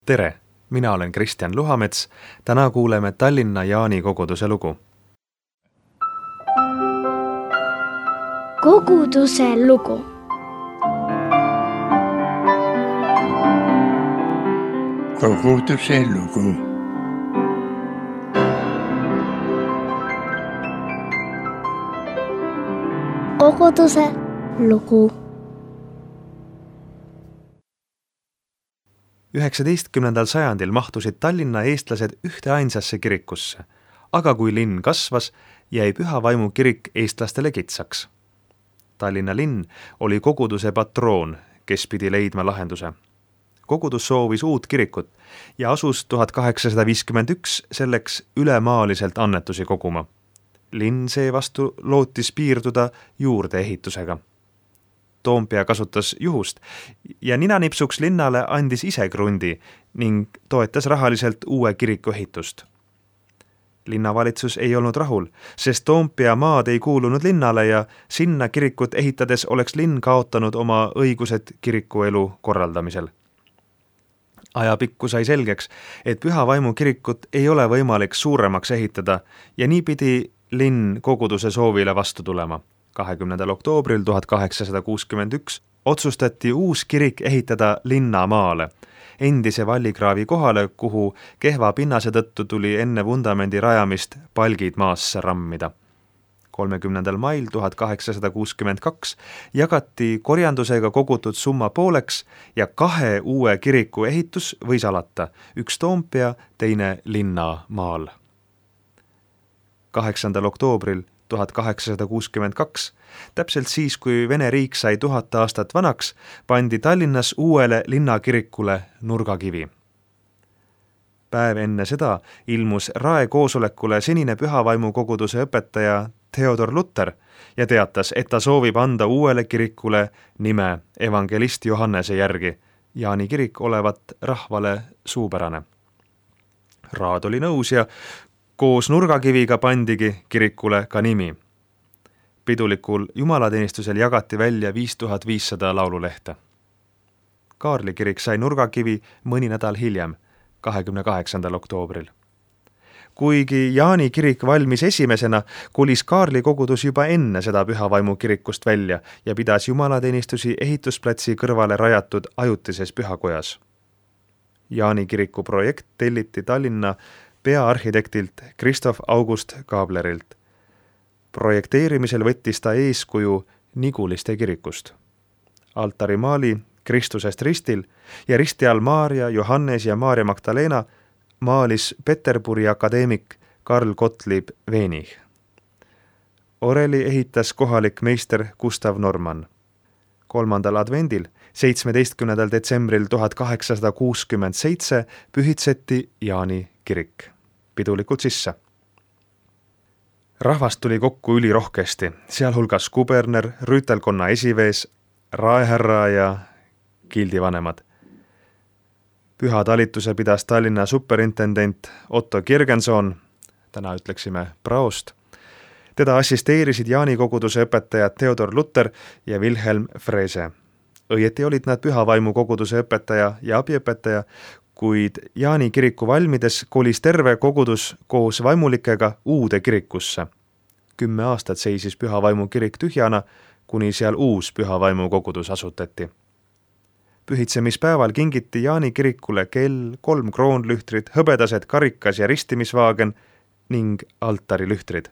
Tere! Mina olen Kristjan Luhamets. Täna kuuleme Tallinna Jaani koguduse lugu. Koguduse lugu. Koguduse lugu. Koguduse lugu. 19. sajandil mahtusid Tallinna eestlased ühte ainsasse kirikusse, aga kui linn kasvas, jäi Püha Vaimu kirik eestlastele kitsaks. Tallinna linn oli koguduse patroon, kes pidi leidma lahenduse. Kogudus soovis uut kirikut ja asus 1851 selleks ülemaaliselt annetusi koguma. Linn seevastu lootis piirduda juurdeehitusega. Toompea kasutas juhust ja ninanipsuks linnale andis ise krundi ning toetas rahaliselt uue kiriku ehitust. Linnavalitsus ei olnud rahul, sest Toompea maad ei kuulunud linnale ja sinna kirikut ehitades oleks linn kaotanud oma õigused kirikuelu korraldamisel. Ajapikku sai selgeks, et Püha Vaimu kirikut ei ole võimalik suuremaks ehitada ja nii pidi linn koguduse soovile vastu tulema. 20. oktoobril 1861 otsustati uus kirik ehitada linnamaale, endise vallikraavi kohale, kuhu kehva pinnase tõttu tuli enne vundamendi rajamist palgid maasse rammida. 30. mail 1862 jagati korjandusega kogutud summa pooleks ja 2 uue kiriku ehitus võis alata, üks Toompea, teine linnamaal. 8. oktoobril 1862, täpselt siis, kui Vene riik sai 1000 aastat vanaks, pandi Tallinnas uuele linnakirikule nurgakivi. Päev enne seda ilmus Rae koosolekule senine Püha Vaimu koguduse õpetaja Theodor Lutter ja teatas, et ta soovib anda uuele kirikule nime evangelist Johannese järgi. Jaani kirik olevat rahvale suupärane. Raad oli nõus ja koos nurgakiviga pandigi kirikule ka nimi. Pidulikul jumalateenistusel jagati välja 5500 laululehte. Kaarli kirik sai nurgakivi mõni nädal hiljem, 28. oktoobril. Kuigi Jaani kirik valmis esimesena, kolis Kaarli kogudus juba enne seda Püha Vaimu kirikust välja ja pidas jumalateenistusi ehitusplatsi kõrvale rajatud ajutises pühakojas. Jaani kiriku projekt telliti Tallinna peaarhitektilt Christoph August Gablerilt. Projekteerimisel võttis ta eeskuju Niguliste kirikust. Altarimaali Kristusest ristil ja risti all Maarja, Johannes ja Maarja Magdalena maalis Peterburi akadeemik Karl Gottlieb Wenig. Oreli ehitas kohalik meister Gustav Norman. 3. advendil 17. detsembril 1867 pühitseti Jaani kirik pidulikult sisse. Rahvast tuli kokku ülirohkesti, sealhulgas kuberner, rüütelkonna esivees, raehärra ja gildivanemad. Püha talituse pidas Tallinna superintendent Otto Kirgenson, täna ütleksime praost. Teda assisteerisid Jaani koguduse õpetajad Theodor Lutter ja Wilhelm Frese. Õieti olid nad Püha Vaimu koguduse õpetaja ja abiõpetaja, kuid Jaani kiriku valmides kolis terve kogudus koos vaimulikega uude kirikusse. 10 aastat seisis Püha Vaimu kirik tühjana, kuni seal uus Püha Vaimu kogudus asutati. Pühitsemispäeval kingiti Jaani kirikule kell, 3 kroonlühtrit, hõbedased karikas ja ristimisvaagen ning altarilühtrid.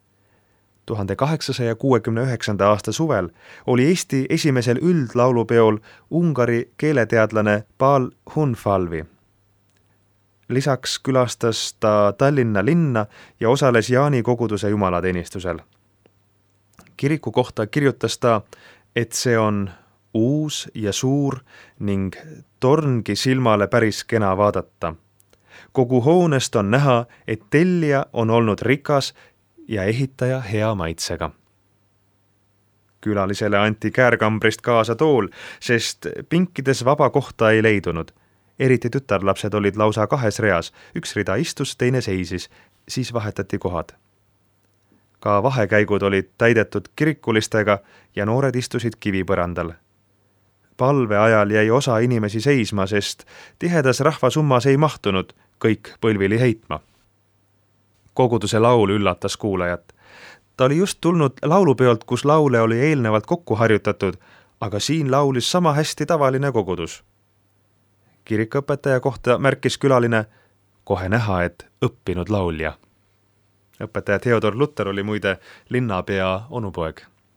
1869. aasta suvel oli Eesti esimesel üldlaulupeol Ungari keeleteadlane Paul Hunfalvi. Lisaks külastas ta Tallinna linna ja osales Jaani koguduse jumalateenistusel. Kiriku kohta kirjutas ta, et see on uus ja suur ning torngi silmale päris kena vaadata. Kogu hoonest on näha, et tellija on olnud rikas ja ehitaja hea maitsega. Külalisele anti käärkambrist kaasa tool, sest pinkides vaba kohta ei leidunud. Eriti tütarlapsed olid lausa 2 reas, üks rida istus, teine seisis, siis vahetati kohad. Ka vahekäigud olid täidetud kirikulistega ja noored istusid kivipõrandal. palve ajal jäi osa inimesi seisma, sest tihedas rahvasummas ei mahtunud kõik põlvili heitma. Koguduse laul üllatas kuulajat. Ta oli just tulnud laulupeolt, kus laule oli eelnevalt kokku harjutatud, aga siin laulis sama hästi tavaline kogudus. Kirikuõpetaja kohta märkis külaline, kohe näha, et õppinud laulja. Õpetaja Theodor Lutter oli muide linnapea onupoeg.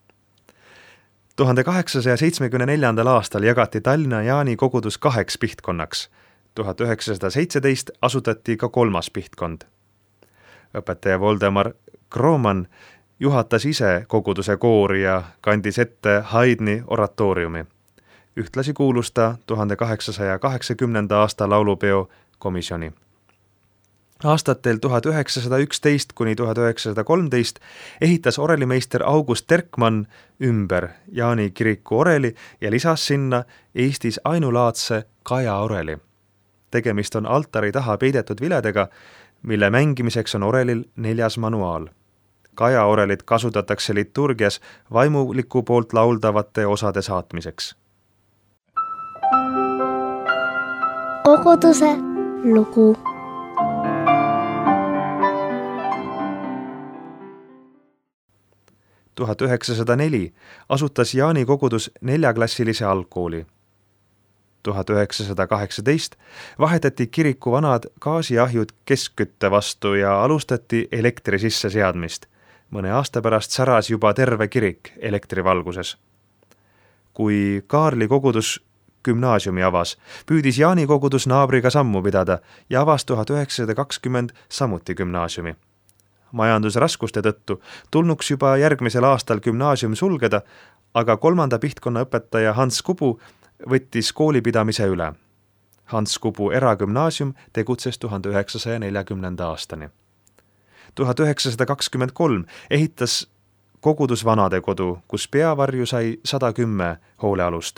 1874. aastal jagati Tallinna Jaani kogudus 2 pihtkonnaks. 1917 asutati ka 3. pihtkond. Õpetaja Voldemar Kroman juhatas ise koguduse koori ja kandis ette Haydni oratooriumi. Ühtlasi kuulus ta 1880. aasta laulupeo komisjoni. Aastatel 1911 kuni 1913 ehitas orelimeister August Terkmann ümber Jaani kiriku oreli ja lisas sinna Eestis ainulaadse kajaoreli. Tegemist on altari taha peidetud viledega, mille mängimiseks on orelil 4. manuaal. Kajaorelit kasutatakse liturgias vaimuliku poolt lauldavate osade saatmiseks. Koguduse lugu. – 1904 asutas Jaani kogudus 4-klassilise algkooli. 1918 vahetati kiriku vanad gaasiahjud keskkütte vastu ja alustati elektri sisseseadmist. Mõne aasta pärast säras juba terve kirik elektrivalguses. Kui Kaarli kogudus gümnaasiumi avas, püüdis Jaani kogudus naabriga sammu pidada ja avas 1920 samuti gümnaasiumi. Majandusraskuste tõttu tulnuks juba järgmisel aastal gümnaasium sulgeda, aga 3. pihtkonna õpetaja Hans Kubu võttis koolipidamise üle. Hans Kubu eragümnaasium tegutses 1940. aastani. 1923 ehitas kogudus vanadekodu, kus peavarju sai 110 hoolealust.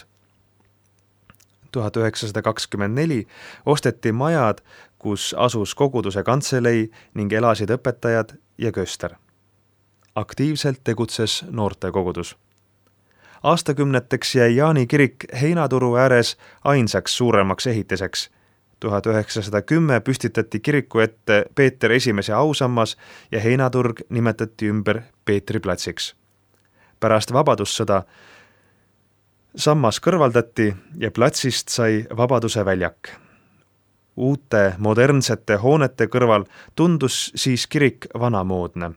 1924 osteti majad, kus asus koguduse kantselei ning elasid õpetajad ja köster. Aktiivselt tegutses noortekogudus. Aastakümneteks jäi Jaani kirik Heinaturu ääres ainsaks suuremaks ehitiseks. 1910 püstitati kiriku ette Peeter I ausammas ja Heinaturg nimetati ümber Peetri platsiks. Pärast vabadussõda sammas kõrvaldati ja platsist sai Vabaduse väljak. Uute modernsete hoonete kõrval tundus siis kirik vanamoodne.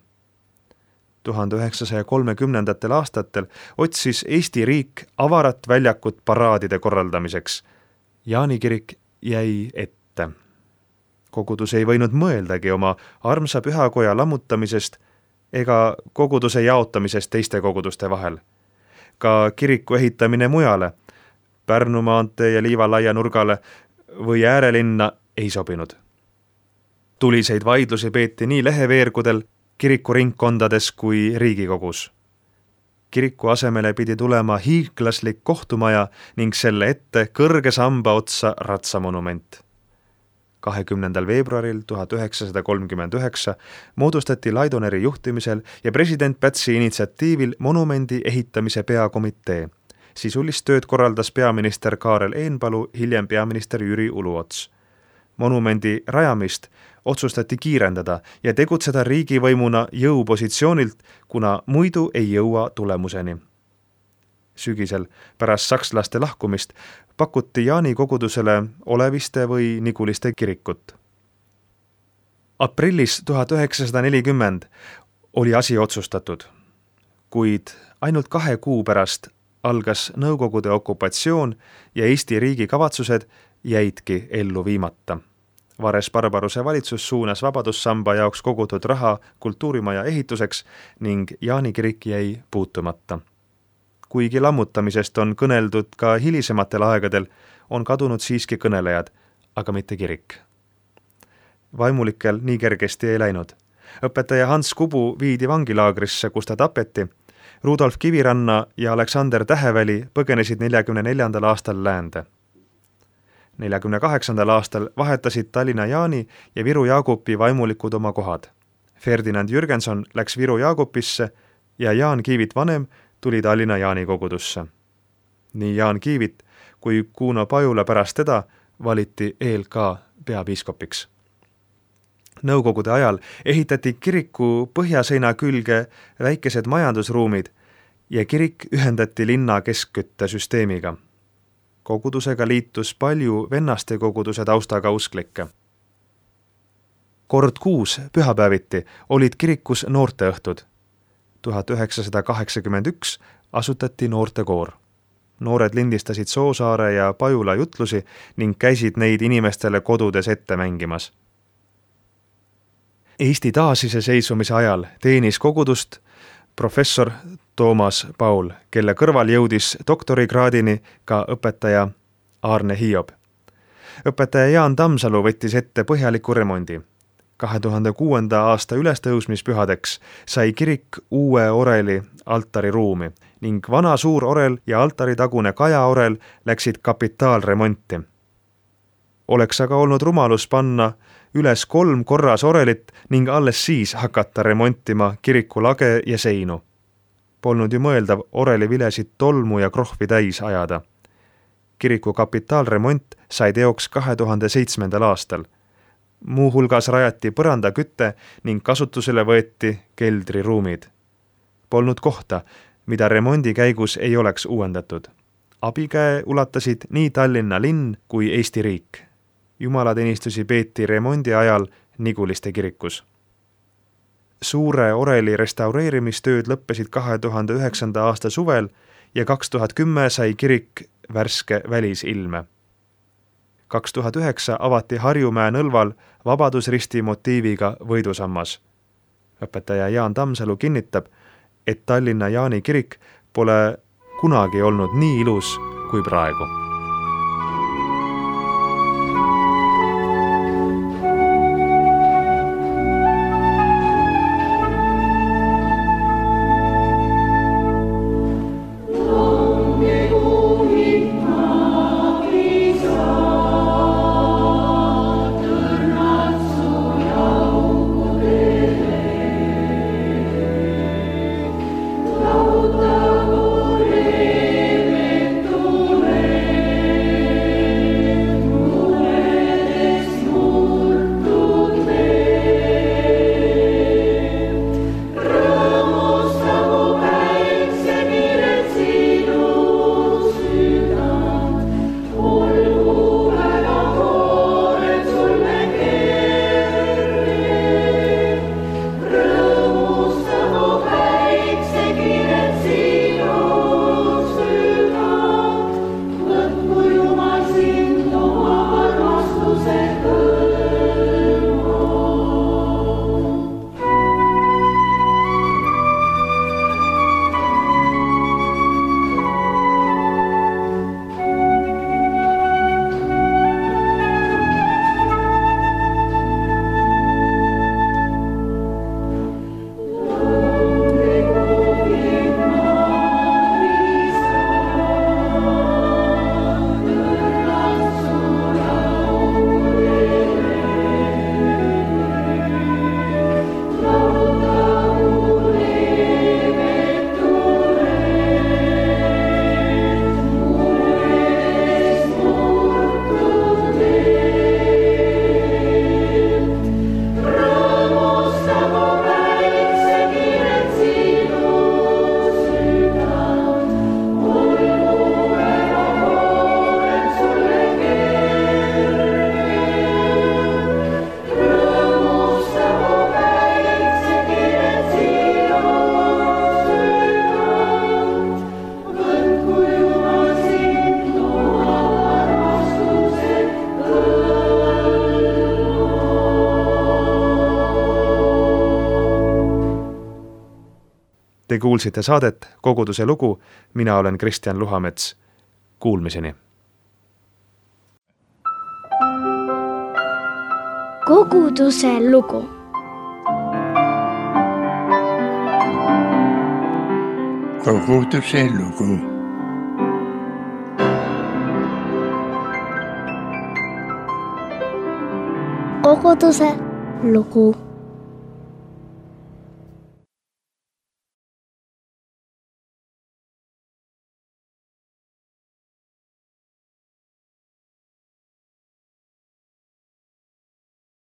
1930. aastatel otsis Eesti riik avarat väljakut paraadide korraldamiseks. Jaani kirik jäi ette. Kogudus ei võinud mõeldagi oma armsa pühakoja lammutamisest ega koguduse jaotamisest teiste koguduste vahel. Ka kiriku ehitamine mujale, Pärnu maantee ja Liivalaia nurgale või äärelinna ei sobinud. Tuliseid vaidlusi peeti nii leheveergudel, kirikuringkondades kui Riigikogus. Kiriku asemele pidi tulema hiiglaslik kohtumaja ning selle ette kõrge samba otsa ratsamonument. 20. veebruaril 1939 moodustati Laidoneri juhtimisel ja president Pätsi initsiatiivil monumendi ehitamise peakomitee. Sisulist tööd korraldas peaminister Kaarel Eenpalu, hiljem peaminister Jüri Uluots. Monumendi rajamist otsustati kiirendada ja tegutseda riigivõimuna jõupositsioonilt, kuna muidu ei jõua tulemuseni. Sügisel pärast sakslaste lahkumist pakuti Jaani kogudusele Oleviste või Niguliste kirikut. Aprillis 1940 oli asi otsustatud, kuid ainult 2 kuu pärast algas Nõukogude okupatsioon ja Eesti riigi kavatsused jäidki ellu viimata. Vares-Barbaruse valitsus suunas Vabadussamba jaoks kogutud raha kultuurimaja ehituseks ning Jaani kirik jäi puutumata. Kuigi lammutamisest on kõneldud ka hilisematel aegadel, on kadunud siiski kõnelejad, aga mitte kirik. Vaimulikel nii kergesti ei läinud. Õpetaja Hans Kubu viidi vangilaagrisse, kus ta tapeti. Rudolf Kiviranna ja Aleksander Täheväli põgenesid 1944. aastal läände. 1948. aastal vahetasid Tallinna Jaani ja Viru Jaagupi vaimulikud oma kohad. Ferdinand Jürgenson läks Viru Jaagupisse ja Jaan Kiivit vanem tuli Tallinna Jaani kogudusse. Nii Jaan Kiivit kui Kuno Pajula pärast teda valiti ELK peapiiskopiks. Nõukogude ajal ehitati kiriku põhjaseina külge väikesed majandusruumid ja kirik ühendati linna keskküttesüsteemiga. Kogudusega liitus palju vennaste koguduse taustaga usklikke. Kord kuus pühapäeviti olid kirikus noorteõhtud. 1981 asutati noortekoor. Noored lindistasid Soosaare ja Pajula jutlusi ning käisid neid inimestele kodudes ette mängimas. Eesti taasiseseisvumise ajal teenis kogudust professor Toomas Paul, kelle kõrval jõudis doktorikraadini ka õpetaja Aarne Hiob. Õpetaja Jaan Tammsalu võttis ette põhjaliku remondi. 2006. aasta ülestõusmispühadeks sai kirik uue oreli altariruumi ning vana suur orel ja altaritagune kajaorel läksid kapitaalremonti. Oleks aga olnud rumalus panna üles 3 korras orelit ning alles siis hakata remontima kiriku lage ja seinu. Polnud ju mõeldav oreli vilesid tolmu ja krohvi täis ajada. Kiriku kapitaalremont sai teoks 2007. aastal. Muuhulgas rajati põrandakütte ning kasutusele võeti keldriruumid. Polnud kohta, mida remondi käigus ei oleks uuendatud. Abikäe ulatasid nii Tallinna linn kui Eesti riik. Jumalateenistusi peeti remondi ajal Niguliste kirikus. Suure oreli restaureerimistööd lõppesid 2009. aasta suvel ja 2010 sai kirik värske välisilme. 2009 avati Harjumäe Nõlval Vabadusristi motiiviga võidusammas. Õpetaja Jaan Tammsalu kinnitab, et Tallinna Jaani kirik pole kunagi olnud nii ilus kui praegu. Te kuulsite saadet Koguduse lugu, mina olen Kristjan Luhamets. Kuulmiseni! Koguduse lugu. Koguduse lugu. Koguduse lugu.